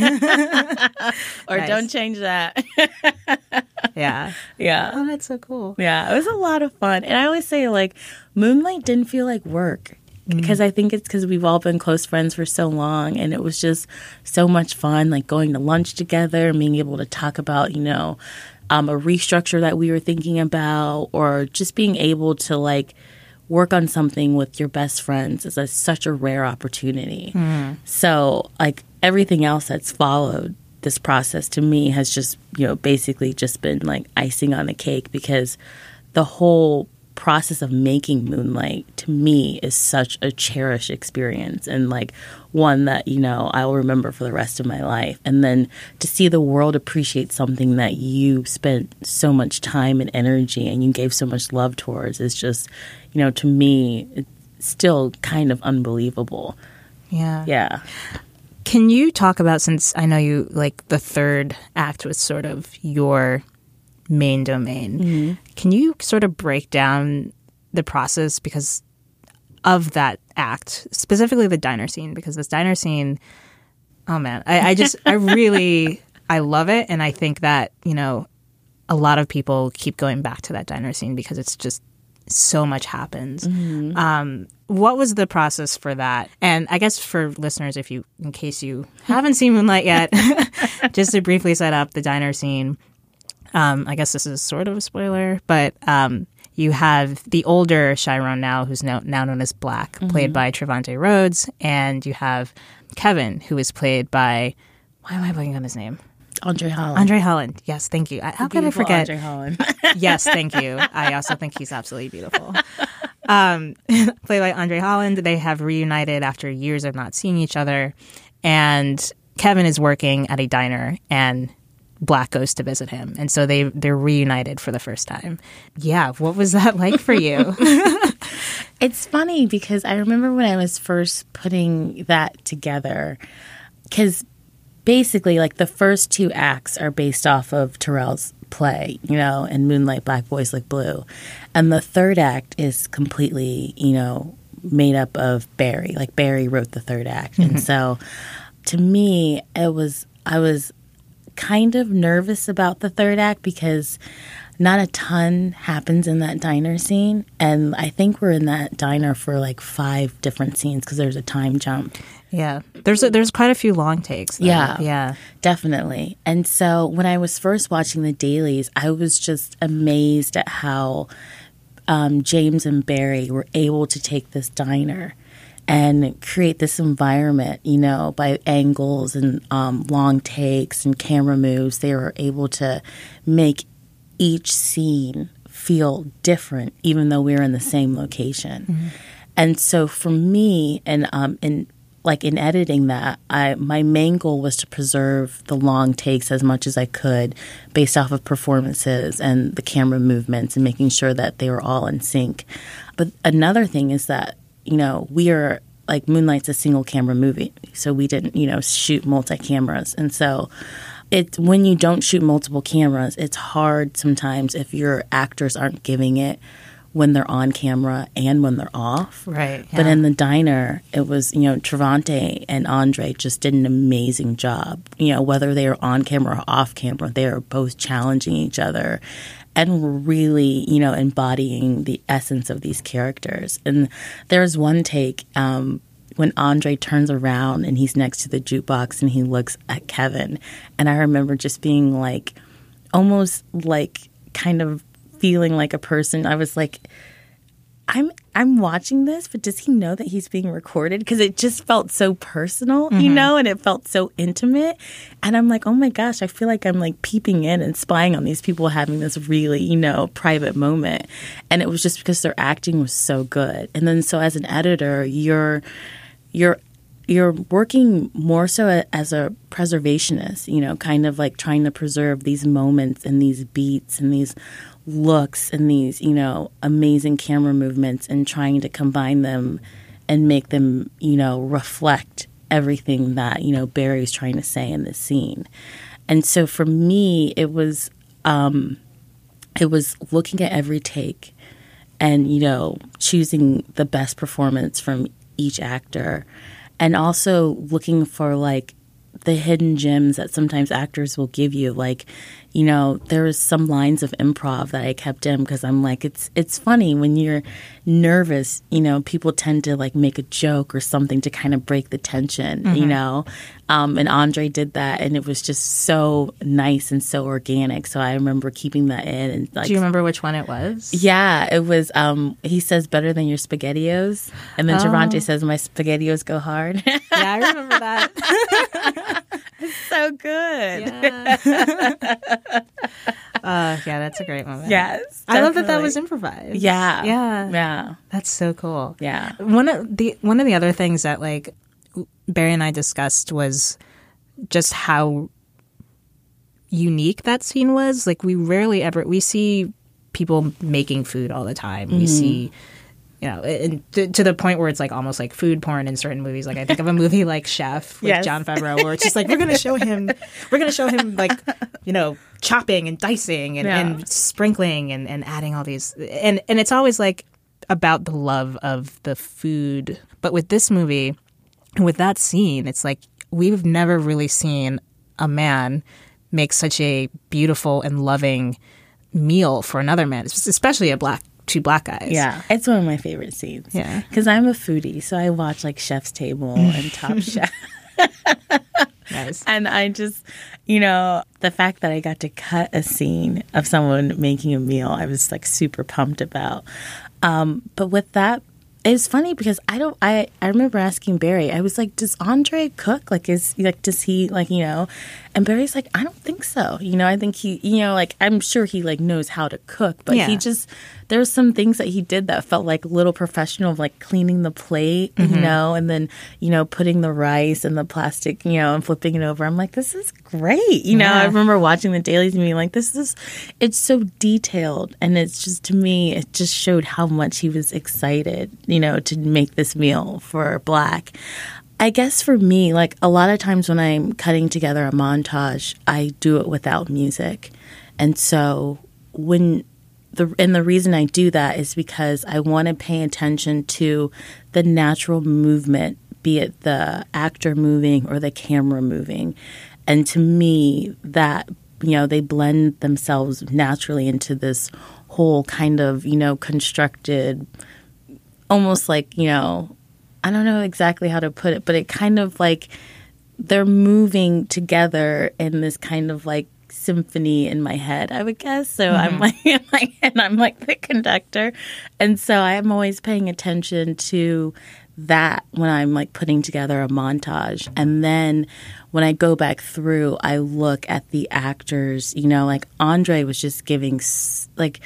Or nice. Don't change that. Yeah. Yeah. Oh, that's so cool. Yeah. It was a lot of fun. And I always say, like, Moonlight didn't feel like work. Because mm. I think it's because we've all been close friends for so long, and it was just so much fun, like going to lunch together and being able to talk about, you know, um, a restructure that we were thinking about, or just being able to, like, work on something with your best friends is a, such a rare opportunity. Mm. So, like, everything else that's followed this process to me has just, you know, basically just been, like, icing on the cake, because the whole process of making Moonlight to me is such a cherished experience, and like one that, you know, I'll remember for the rest of my life. And then to see the world appreciate something that you spent so much time and energy and you gave so much love towards is just, you know, to me, it's still kind of unbelievable. Yeah. Yeah. Can you talk about, since I know you, like, the third act was sort of your main domain. Mm-hmm. Can you sort of break down the process because of that act, specifically the diner scene? Because this diner scene, oh man, I, I just, I really, I love it. And I think that, you know, a lot of people keep going back to that diner scene because it's just so much happens. Mm-hmm. Um, what was the process for that? And I guess for listeners, if you, in case you haven't seen Moonlight yet, just to briefly set up the diner scene. Um, I guess this is sort of a spoiler, but um, you have the older Chiron now, who's now, now known as Black, mm-hmm. played by Trevante Rhodes, and you have Kevin, who is played by, why am I blanking on his name? Andre Holland. Andre Holland. Yes, thank you. I- How could I Beautiful forget? Andre Holland. Yes, thank you. I also think he's absolutely beautiful. Um, played by Andre Holland. They have reunited after years of not seeing each other. And Kevin is working at a diner and Black goes to visit him. And so they, they're reunited for the first time. Yeah. What was that like for you? It's funny because I remember when I was first putting that together, because basically, like, the first two acts are based off of Terrell's play, you know, and Moonlight, Black Boys Like Blue. And the third act is completely, you know, made up of Barry. Like, Barry wrote the third act. Mm-hmm. And so, to me, it was, I was kind of nervous about the third act because not a ton happens in that diner scene. And I think we're in that diner for, like, five different scenes because there's a time jump. Yeah. There's a, there's quite a few long takes, though. Yeah. Yeah. Definitely. And so when I was first watching the dailies, I was just amazed at how um, James and Barry were able to take this diner and create this environment, you know, by angles and um, long takes and camera moves. They were able to make each scene feel different, even though we were in the same location. Mm-hmm. And so for me, and um, in like in editing that, I my main goal was to preserve the long takes as much as I could based off of performances and the camera movements and making sure that they were all in sync. But another thing is that, you know, we are, like, Moonlight's a single camera movie, so we didn't, you know, shoot multi-cameras. And so it when you don't shoot multiple cameras, it's hard sometimes if your actors aren't giving it when they're on camera and when they're off. Right. Yeah. But in the diner, it was, you know, Trevante and Andre just did an amazing job. You know, whether they were on camera or off camera, they were both challenging each other and were really, you know, embodying the essence of these characters. And there's one take um, when Andre turns around and he's next to the jukebox and he looks at Kevin. And I remember just being like, almost like kind of feeling like a person. I was like, I'm I'm watching this, but does he know that he's being recorded? Because it just felt so personal, mm-hmm. you know, and it felt so intimate. And I'm like, oh my gosh, I feel like I'm like peeping in and spying on these people having this really, you know, private moment. And it was just because their acting was so good. And then so as an editor, you're you're you're working more so as a preservationist, you know, kind of like trying to preserve these moments and these beats and these looks and these, you know, amazing camera movements and trying to combine them and make them, you know, reflect everything that, you know, Barry's trying to say in this scene. And so for me, it was, um, it was looking at every take and, you know, choosing the best performance from each actor and also looking for, like, the hidden gems that sometimes actors will give you. Like, you know, there was some lines of improv that I kept in because I'm like, it's it's funny when you're nervous, you know, people tend to like make a joke or something to kind of break the tension, mm-hmm. you know. Um, and Andre did that, and it was just so nice and so organic. So I remember keeping that in. And like, do you remember which one it was? Yeah, it was. Um, he says better than your SpaghettiOs, and then oh. Trevante says my SpaghettiOs go hard. Yeah, I remember that. It's so good. Yeah. uh, yeah, that's a great moment. Yes, definitely. I love that that was improvised. Yeah, yeah, yeah. That's so cool. Yeah. One of the one of the other things that like Barry and I discussed was just how unique that scene was. Like, we rarely ever we see people making food all the time. Mm-hmm. We see. You know, and to, to the point where it's like almost like food porn in certain movies. Like I think of a movie like Chef with yes. Jon Favreau, where it's just like we're going to show him, we're going to show him like, you know, chopping and dicing and, yeah. and sprinkling and, and adding all these, and and it's always like about the love of the food. But with this movie, with that scene, it's like we've never really seen a man make such a beautiful and loving meal for another man, especially a black. Two black guys. Yeah, it's one of my favorite scenes. Yeah, because I'm a foodie, so I watch like Chef's Table and Top Chef. Nice. And I just, you know, the fact that I got to cut a scene of someone making a meal, I was like super pumped about. Um, but with that it's funny because I don't, I, I remember asking Barry, I was like, does Andre cook? Like, is, like, does he, like, you know, and Barry's like, I don't think so. You know, I think he, you know, like, I'm sure he, like, knows how to cook, but Yeah. he just, there's some things that he did that felt like little professional, like cleaning the plate, Mm-hmm. you know, and then, you know, putting the rice in the plastic, you know, and flipping it over. I'm like, this is great. You know, Yeah. I remember watching the dailies and being like, this is, it's so detailed. And it's just, to me, it just showed how much he was excited, you know, to make this meal for Black. I guess for me, like a lot of times when I'm cutting together a montage, I do it without music. And so when the and the reason I do that is because I want to pay attention to the natural movement, be it the actor moving or the camera moving. And to me, that, you know, they blend themselves naturally into this whole kind of, you know, constructed, almost like, you know, I don't know exactly how to put it, but it kind of like they're moving together in this kind of like symphony in my head, I would guess. So Mm-hmm. I'm like, in my head, I'm like the conductor. And so I'm always paying attention to that when I'm like putting together a montage. And then when I go back through, I look at the actors, you know, like Andre was just giving s- like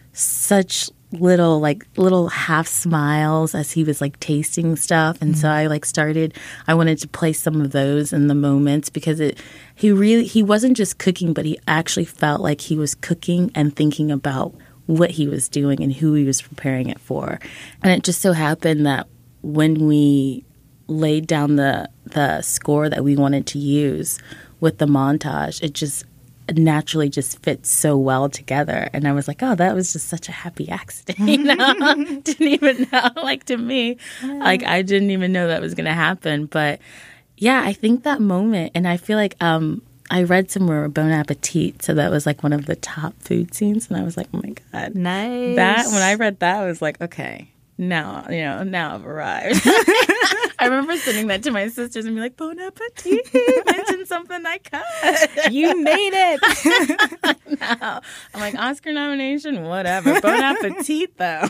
such little like little half smiles as he was like tasting stuff, and so I like started I wanted to play some of those in the moments because it he really he wasn't just cooking, but he actually felt like he was cooking and thinking about what he was doing and who he was preparing it for. And it just so happened that when we laid down the the score that we wanted to use with the montage, it just naturally just fits so well together. And I was like, oh, that was just such a happy accident. You know, didn't even know, like to me, like I didn't even know that was going to happen. But yeah, I think that moment, and I feel like um, I read somewhere Bon Appetit, so that was like one of the top food scenes. And I was like, oh my God. Nice. That, when I read that, I was like, okay, now, you know, now I've arrived. I remember sending that to my sisters and be like, Bon Appetit, mention something I cut. You made it. No. I'm like, Oscar nomination, whatever. Bon Appetit, though.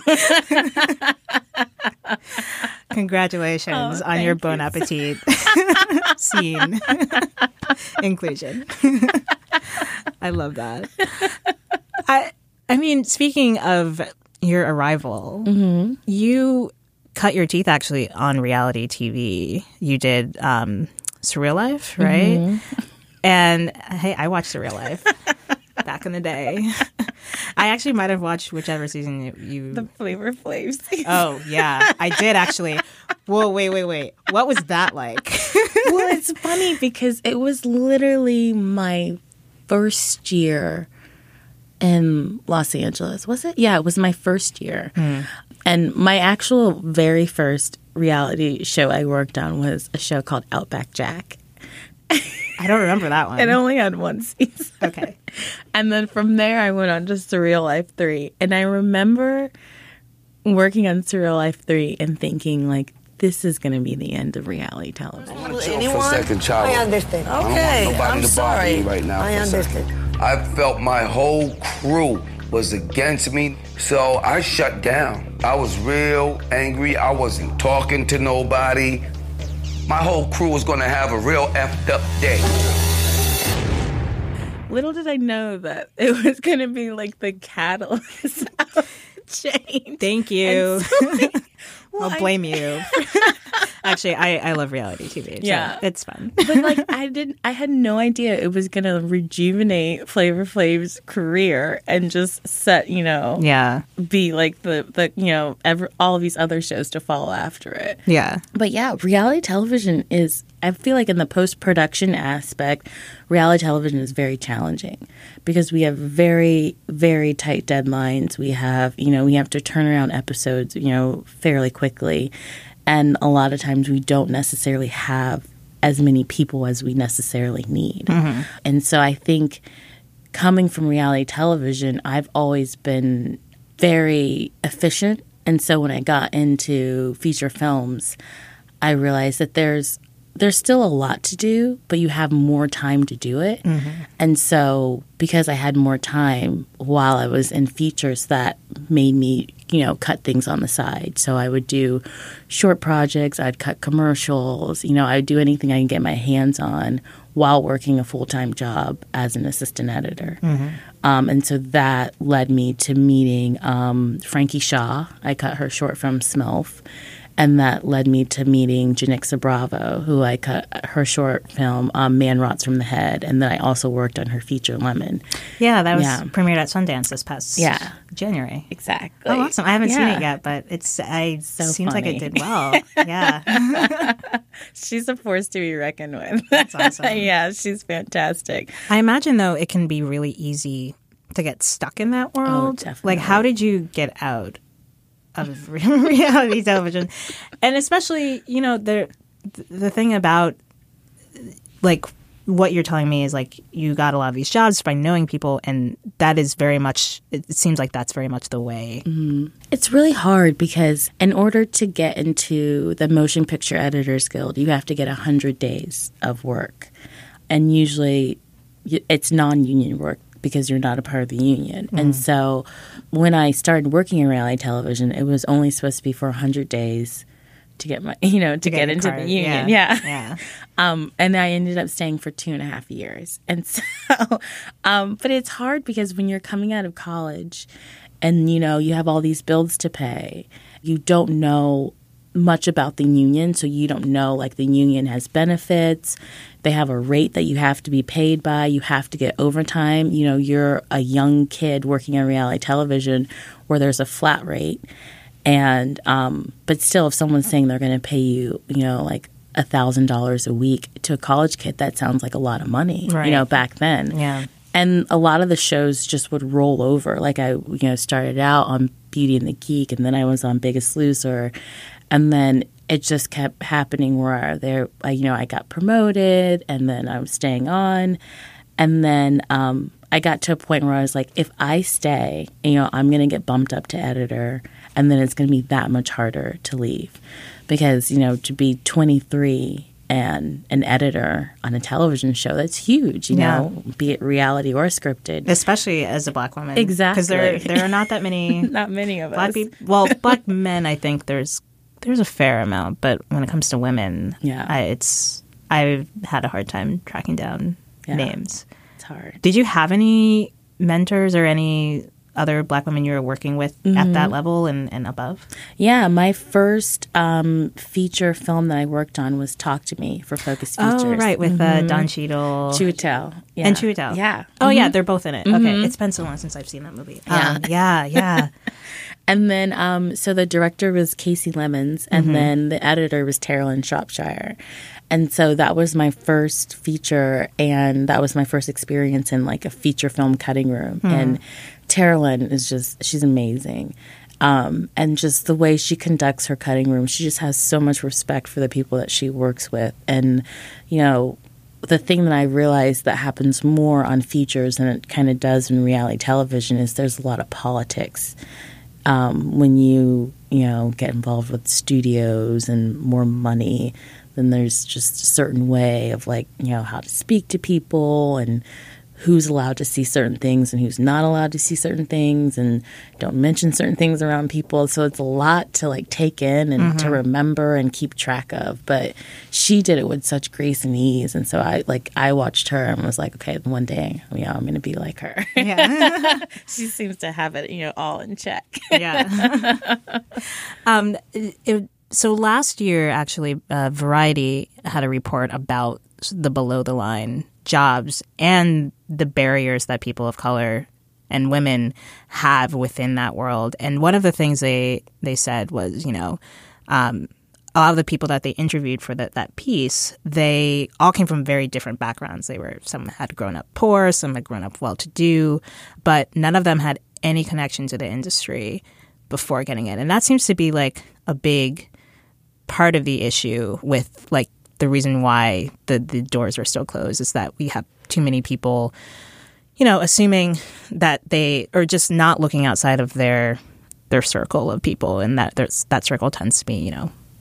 Congratulations Oh, on your thank Bon you. Appetit scene inclusion. I love that. I I mean, speaking of your arrival, Mm-hmm. you cut your teeth actually on reality T V. You did um, Surreal Life, right? Mm-hmm. And hey, I watched Surreal Life back in the day. I actually might have watched whichever season you. you... The Flavor Flav season. Oh yeah, I did actually. Whoa, wait, wait, wait. What was that like? Well, it's funny because it was literally my first year in Los Angeles. Was it? Yeah, it was my first year. And my actual very first reality show I worked on was a show called Outback Jack. I don't remember that one. It only had one season. Okay. And then from there, I went on to Surreal Life three. And I remember working on Surreal Life three and thinking, like, this is going to be the end of reality television. Chill for a second, child. I understand. I don't Okay, want nobody I'm to bother sorry. me right now. I for a second. understand. I felt my whole crew was against me, so I shut down. I was real angry. I wasn't talking to nobody. My whole crew was gonna have a real effed up day. Little did I know that it was going to be like the catalyst of change. Thank you. So many- well, I'll I- blame you. Actually, I, I love reality T V. So Yeah. it's fun. But like I didn't, I had no idea it was going to rejuvenate Flavor Flav's career and just set, you know, Yeah. be like the the you know ever all of these other shows to follow after it. Yeah. But yeah, reality television is, I feel like in the post-production aspect, reality television is very challenging because we have very, very tight deadlines. We have, you know, we have to turn around episodes, you know, fairly quickly. And a lot of times we don't necessarily have as many people as we necessarily need. Mm-hmm. And so I think coming from reality television, I've always been very efficient. And so when I got into feature films, I realized that there's there's still a lot to do, but you have more time to do it. Mm-hmm. And so because I had more time while I was in features, that made me, you know, cut things on the side. So I would do short projects, I'd cut commercials, you know, I'd do anything I can get my hands on while working a full-time job as an assistant editor. Mm-hmm. Um, and so that led me to meeting um, Frankie Shaw. I cut her short film Smilf. And that led me to meeting Janixa Bravo, who I cut her short film, um, Man Rots from the Head. And then I also worked on her feature, Lemon. Yeah, that was yeah. premiered at Sundance this past yeah. January. Exactly. Oh, awesome. I haven't yeah. seen it yet, but it's I so seems funny. like it did well. Yeah. She's a force to be reckoned with. That's awesome. Yeah, she's fantastic. I imagine, though, it can be really easy to get stuck in that world. Oh, definitely. Like, how did you get out of reality television? And especially, you know, the the thing about, like, what you're telling me is, like, you got a lot of these jobs by knowing people, and that is very much, it seems like that's very much the way. Mm-hmm. It's really hard because in order to get into the Motion Picture Editors Guild, you have to get one hundred days of work. And usually it's non-union work because you're not a part of the union. Mm. And so when I started working in reality television, it was only supposed to be for one hundred days to get my, you know, to, to get, get into card. the union. Yeah. Yeah. yeah. Um, and I ended up staying for two and a half years. And so, um, but it's hard because when you're coming out of college and, you know, you have all these bills to pay, you don't know much about the union. So you don't know, like, the union has benefits. They have a rate that you have to be paid by. You have to get overtime. You know, you're a young kid working on reality television where there's a flat rate. And, um, but still, if someone's saying they're going to pay you, you know, like a thousand dollars a week to a college kid, that sounds like a lot of money, right. you know, back then. Yeah. And a lot of the shows just would roll over. Like, I, you know, started out on Beauty and the Geek, and then I was on Biggest Loser. And then it just kept happening where there, you know, I got promoted, and then I was staying on. And then um, I got to a point where I was like, if I stay, you know, I'm going to get bumped up to editor, and then it's going to be that much harder to leave. Because, you know, to be twenty-three and an editor on a television show, that's huge, you yeah. know, be it reality or scripted. Especially as a black woman. Exactly. Because there, there are not that many. Not many of black us. People, well, black men, I think there's there's a fair amount. But when it comes to women, yeah. I, it's I've had a hard time tracking down yeah. names. It's hard. Did you have any mentors or any other black women you were working with mm-hmm. at that level and, and above? Yeah, my first um, feature film that I worked on was Talk to Me for Focus Features. Oh, right, with mm-hmm. uh, Don Cheadle. Chiwetel. Yeah. And Chiwetel. Yeah. Oh, mm-hmm. yeah, they're both in it. Mm-hmm. Okay, it's been so long since I've seen that movie. Yeah, um, yeah, yeah. And then, um, so the director was Casey Lemons, and mm-hmm. then the editor was Terrell Shropshire. And so that was my first feature, and that was my first experience in, like, a feature film cutting room. Mm. And Terrell is just, she's amazing. Um, and just the way she conducts her cutting room, she just has so much respect for the people that she works with. And, you know, the thing that I realized that happens more on features than it kind of does in reality television is there's a lot of politics. Um, when you, you know, get involved with studios and more money, then there's just a certain way of, like, you know, how to speak to people and who's allowed to see certain things and who's not allowed to see certain things, and don't mention certain things around people. So it's a lot to, like, take in and mm-hmm. to remember and keep track of. But she did it with such grace and ease. And so I, like, I watched her and was like, okay, one day, you know, I'm going to be like her. Yeah. She seems to have it, you know, all in check. Yeah. um, it, so last year, actually, uh, Variety had a report about the below the line jobs and the barriers that people of color and women have within that world. And one of the things they, they said was, you know, um, a lot of the people that they interviewed for that, that piece, they all came from very different backgrounds. They were, some had grown up poor, some had grown up well-to-do, but none of them had any connection to the industry before getting in. And that seems to be, like, a big part of the issue with, like, the reason why the, the doors are still closed is that we have too many people, you know, assuming that they are just not looking outside of their their circle of people, and that there's, that circle tends to be, you know,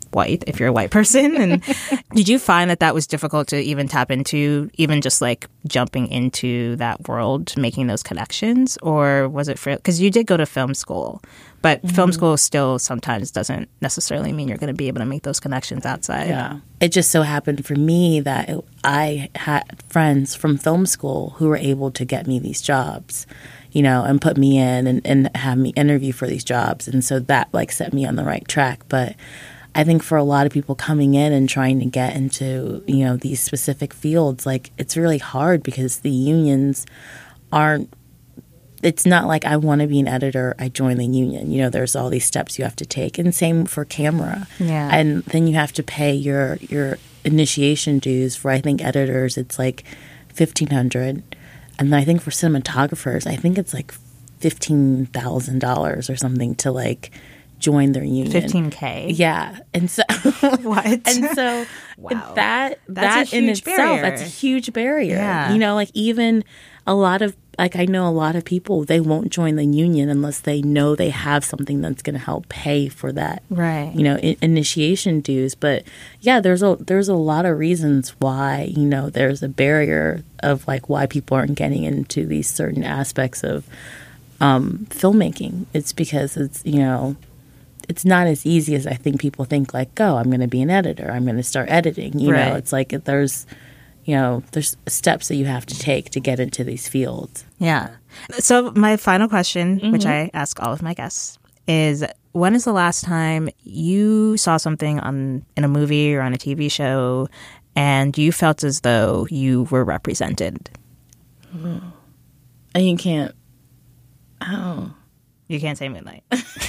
white if you're a white person. And did you find that that was difficult to even tap into, even just like jumping into that world, making those connections? Or was it for, because you did go to film school, but mm-hmm. film school still sometimes doesn't necessarily mean you're going to be able to make those connections outside. Yeah. It just so happened for me that it, I had friends from film school who were able to get me these jobs, you know, and put me in and, and have me interview for these jobs. And so that like set me on the right track. But I think for a lot of people coming in and trying to get into, you know, these specific fields, like it's really hard because the unions aren't, it's not like I want to be an editor, I join the union. You know, there's all these steps you have to take. And same for camera. Yeah. And then you have to pay your your initiation dues. For, I think, editors, it's like fifteen hundred dollars. And then I think for cinematographers, I think it's like fifteen thousand dollars or something to like join their union. fifteen K? Yeah. And so what? And so wow. that That's that a in huge itself, barrier. that's a huge barrier. Yeah. You know, like even a lot of like I know a lot of people, they won't join the union unless they know they have something that's going to help pay for that. Right. You know, I- initiation dues. But yeah, there's a there's a lot of reasons why, you know, there's a barrier of like why people aren't getting into these certain aspects of um, filmmaking. It's because it's, you know, it's not as easy as I think people think, like, oh, I'm going to be an editor. I'm going to start editing. You Right. know, it's like there's, you know, there's steps that you have to take to get into these fields. Yeah. So my final question, Mm-hmm. which I ask all of my guests, is when is the last time you saw something on in a movie or on a T V show and you felt as though you were represented? And you can't, oh. You can't say Moonlight.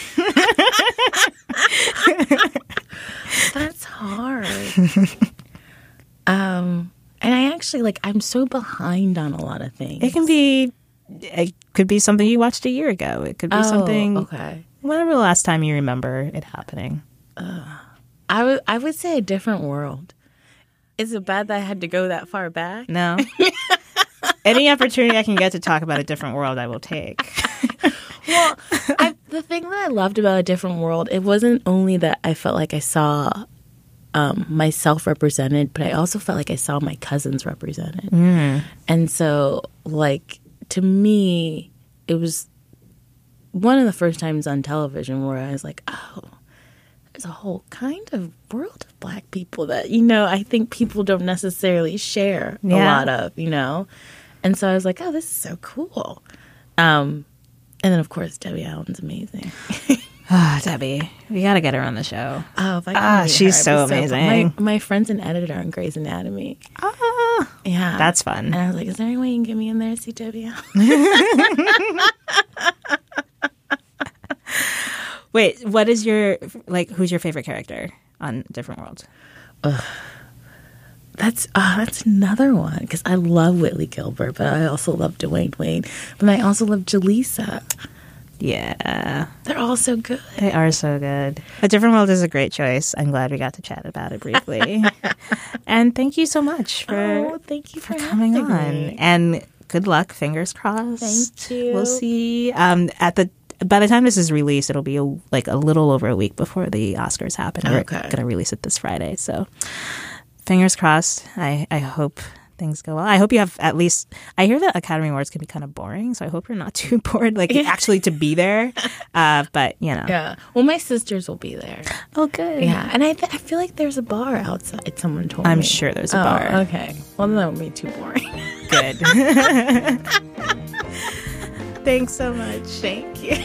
That's hard. um, and I actually, like, I'm so behind on a lot of things. It can be, it could be something you watched a year ago. It could be Oh, something, okay. whenever the last time you remember it happening. I would I would say A Different World. Is it bad that I had to go that far back? No. Any opportunity I can get to talk about A Different World, I will take. Well, I, the thing that I loved about A Different World, it wasn't only that I felt like I saw um, myself represented, but I also felt like I saw my cousins represented. Mm. And so, like, to me, it was one of the first times on television where I was like, oh, there's a whole kind of world of Black people that, you know, I think people don't necessarily share a Yeah. lot of, you know? And so I was like, oh, this is so cool. Um, and then, of course, Debbie Allen's amazing. Ah, Debbie, we got to get her on the show. Oh, if I Ah, could meet she's her, so it'd be fun. amazing. My, my friend's an editor on Grey's Anatomy. Ah, Yeah. that's fun. And I was like, is there any way you can get me in there to see Debbie Allen? Wait, what is your, like, who's your favorite character on Different World? That's uh, that's another one, because I love Whitley Gilbert, but I also love Dwayne Wade. But I also love Jaleesa. Yeah. They're all so good. They are so good. A Different World is a great choice. I'm glad we got to chat about it briefly. And thank you so much for, Oh, thank you for, for coming having on. me. And good luck. Fingers crossed. Thank you. We'll see. Um, at the by the time this is released, it'll be a, like a little over a week before the Oscars happen. We're Okay. going to release it this Friday. So fingers crossed. I, I hope things go well. I hope you have at least, I hear that Academy Awards can be kind of boring, so I hope you're not too bored, like actually to be there. Uh, but, you know. Yeah. Well, my sisters will be there. Oh, good. Yeah. And I, th- I feel like there's a bar outside. Someone told me. I'm sure there's a Oh, bar. Okay. Well, then that would be too boring. Good. Thanks so much. Thank you.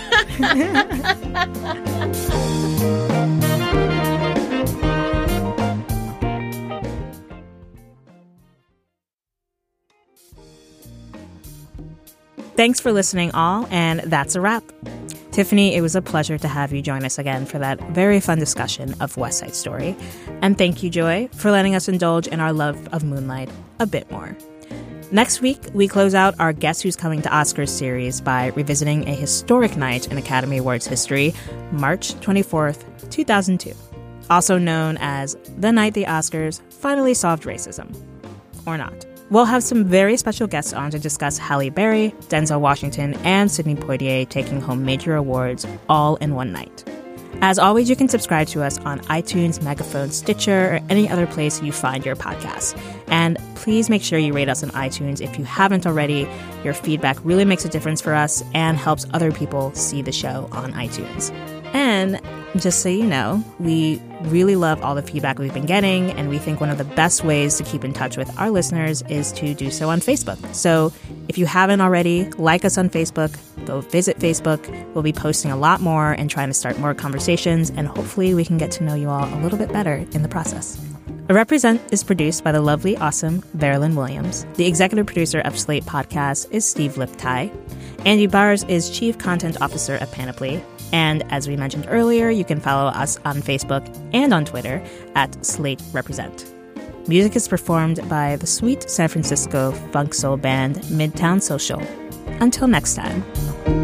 Thanks for listening, all, and that's a wrap. Tiffany, it was a pleasure to have you join us again for that very fun discussion of West Side Story. And thank you, Joy, for letting us indulge in our love of Moonlight a bit more. Next week, we close out our Guess Who's Coming to Oscars series by revisiting a historic night in Academy Awards history, March twenty-fourth, two thousand two, also known as the night the Oscars finally solved racism. Or not. We'll have some very special guests on to discuss Halle Berry, Denzel Washington, and Sidney Poitier taking home major awards all in one night. As always, you can subscribe to us on iTunes, Megaphone, Stitcher, or any other place you find your podcasts. And please make sure you rate us on iTunes if you haven't already. Your feedback really makes a difference for us and helps other people see the show on iTunes. And just so you know, we really love all the feedback we've been getting, and we think one of the best ways to keep in touch with our listeners is to do so on Facebook. So if you haven't already, like us on Facebook, go visit Facebook. We'll be posting a lot more and trying to start more conversations, and hopefully we can get to know you all a little bit better in the process. Represent is produced by the lovely, awesome Marilyn Williams. The executive producer of Slate Podcasts is Steve Liptai. Andy Bars is Chief Content Officer at Panoply. And as we mentioned earlier, you can follow us on Facebook and on Twitter at Slate Represent. Music is performed by the sweet San Francisco funk soul band Midtown Social. Until next time.